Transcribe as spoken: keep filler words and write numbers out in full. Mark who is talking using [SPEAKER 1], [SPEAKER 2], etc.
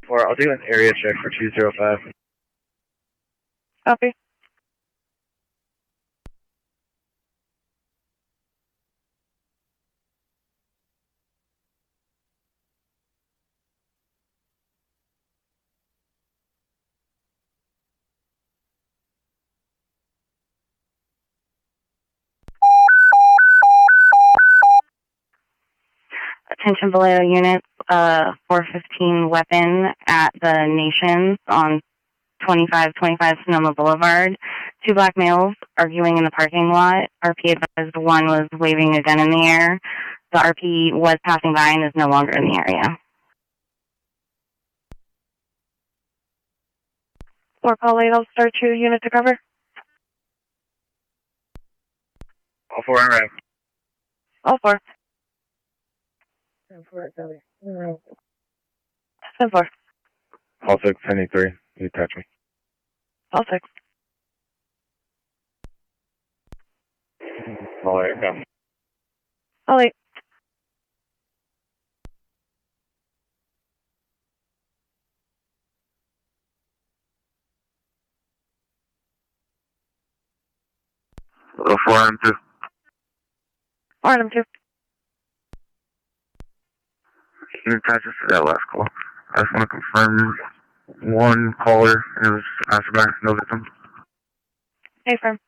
[SPEAKER 1] Or I'll do an area check for two zero five.
[SPEAKER 2] Copy. Attention below units, uh, four fifteen weapon at the Nations on twenty-five twenty-five Sonoma Boulevard. Two black males arguing in the parking lot. R P advised one was waving a gun in the air. The R P was passing by and is no longer in the area. Four call eight, I'll start your unit to cover.
[SPEAKER 1] All four on ramp.
[SPEAKER 2] All four.
[SPEAKER 1] ten four, copy.
[SPEAKER 2] ten four.
[SPEAKER 1] All six, ten three. You touch me.
[SPEAKER 2] All six.
[SPEAKER 1] All eight, go.
[SPEAKER 2] All eight.
[SPEAKER 1] All four on two.
[SPEAKER 2] Four on them two.
[SPEAKER 1] Can you attach us to that last call? I just want to confirm one caller, and it was passerby, no victim.
[SPEAKER 2] Hey, firm.